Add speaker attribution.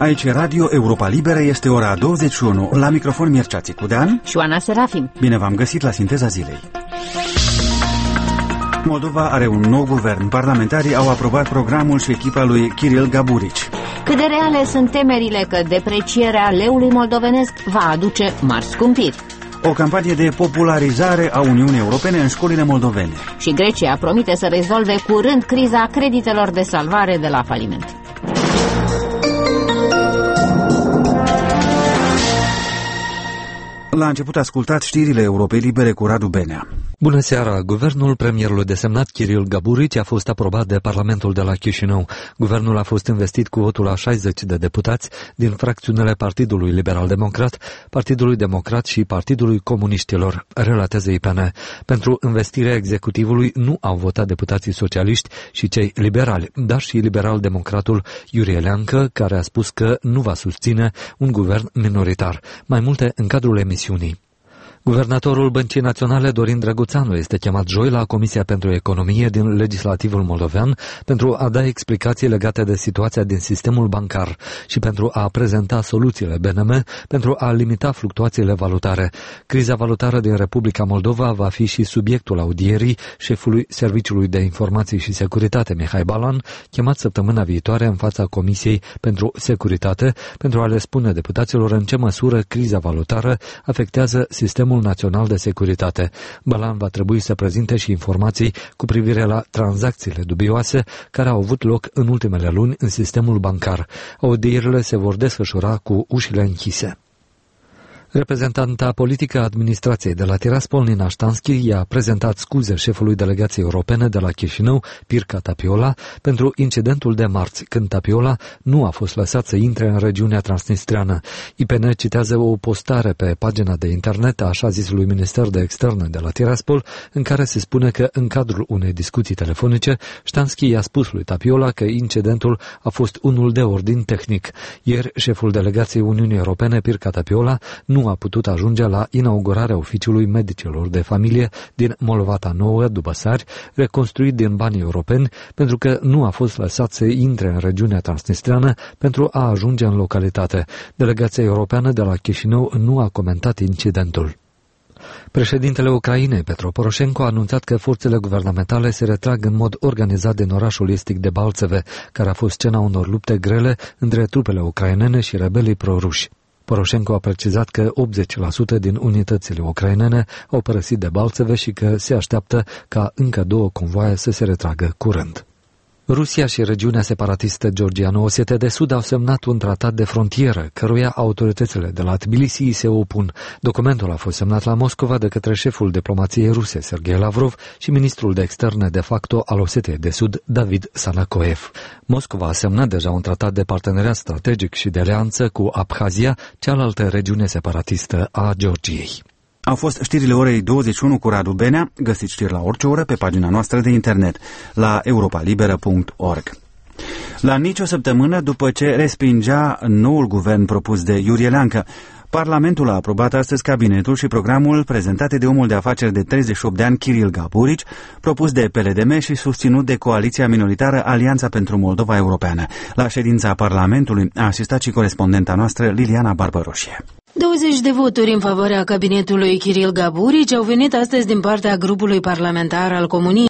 Speaker 1: Aici Radio Europa Liberă, este ora 21. La microfon Mircea Țicudean
Speaker 2: și Oana Serafim.
Speaker 1: Bine v-am găsit la Sinteza Zilei. Moldova are un nou guvern. Parlamentarii au aprobat programul și echipa lui Kiril Gaburici.
Speaker 2: Cât de reale sunt temerile că deprecierea leului moldovenesc va aduce mari scumpiri?
Speaker 1: O campanie de popularizare a Uniunii Europene în școlile moldovene.
Speaker 2: Și Grecia promite să rezolve curând criza creditelor de salvare de la faliment.
Speaker 1: La început ascultați știrile Europei Libere cu Radu Benea.
Speaker 3: Bună seara! Guvernul premierului desemnat Kiril Gaburici a fost aprobat de Parlamentul de la Chișinău. Guvernul a fost investit cu votul a 60 de deputați din fracțiunile Partidului Liberal-Democrat, Partidului Democrat și Partidului Comuniștilor, relatează IPN. Pentru investirea executivului nu au votat deputații socialiști și cei liberali, dar și liberal-democratul Iurie Leancă, care a spus că nu va susține un guvern minoritar. Mai multe în cadrul emisiunii. Guvernatorul Băncii Naționale, Dorin Drăguțanu, este chemat joi la Comisia pentru Economie din Legislativul Moldovean pentru a da explicații legate de situația din sistemul bancar și pentru a prezenta soluțiile BNM pentru a limita fluctuațiile valutare. Criza valutară din Republica Moldova va fi și subiectul audierii șefului Serviciului de Informații și Securitate, Mihai Balan, chemat săptămâna viitoare în fața Comisiei pentru Securitate pentru a le spune deputaților în ce măsură criza valutară afectează sistemul național de securitate. Balan va trebui să prezinte și informații cu privire la tranzacțiile dubioase care au avut loc în ultimele luni în sistemul bancar. Audierile se vor desfășura cu ușile închise. Reprezentanta politică a administrației de la Tiraspol, Nina Ștanski, i-a prezentat scuze șefului delegației europene de la Chișinău, Pirca Tapiola, pentru incidentul de marți, când Tapiola nu a fost lăsat să intre în regiunea transnistreană. IPN citează o postare pe pagina de internet a așa zisului Minister de Externe de la Tiraspol, în care se spune că în cadrul unei discuții telefonice, Ștanski i-a spus lui Tapiola că incidentul a fost unul de ordin tehnic. Ieri, șeful delegației Uniunii Europene, Pirca Tapiola, nu a putut ajunge la inaugurarea oficiului medicilor de familie din Molvata Nouă, Dubăsari, reconstruit din banii europeni, pentru că nu a fost lăsat să intre în regiunea transnistreană pentru a ajunge în localitate. Delegația europeană de la Chișinău nu a comentat incidentul. Președintele Ucrainei, Petro Poroșenko, a anunțat că forțele guvernamentale se retrag în mod organizat din orașul estic de Balțeve, care a fost scena unor lupte grele între trupele ucrainene și rebelii proruși. Poroșenko a precizat că 80% din unitățile ucrainene au părăsit de Balțeve și că se așteaptă ca încă 2 convoaie să se retragă curând. Rusia și regiunea separatistă Georgiano-Osetia de Sud au semnat un tratat de frontieră, căruia autoritățile de la Tbilisi se opun. Documentul a fost semnat la Moscova de către șeful diplomației ruse, Sergei Lavrov, și ministrul de externe de facto al Osetiei de Sud, David Sanakoev. Moscova a semnat deja un tratat de parteneriat strategic și de alianță cu Abhazia, cealaltă regiune separatistă a Georgiei.
Speaker 1: Au fost știrile orei 21 cu Radu Benea. Găsiți știri la orice oră pe pagina noastră de internet, la europalibera.org. La nicio săptămână după ce respingea noul guvern propus de Iurie Leancă, Parlamentul a aprobat astăzi cabinetul și programul prezentate de omul de afaceri de 38 de ani, Kiril Gaburici, propus de PLDM și susținut de coaliția minoritară Alianța pentru Moldova Europeană. La ședința Parlamentului a asistat și corespondenta noastră Liliana Barbăroșie.
Speaker 4: 20 de voturi în favoarea cabinetului Kiril Gaburici au venit astăzi din partea grupului parlamentar al Comuniștilor.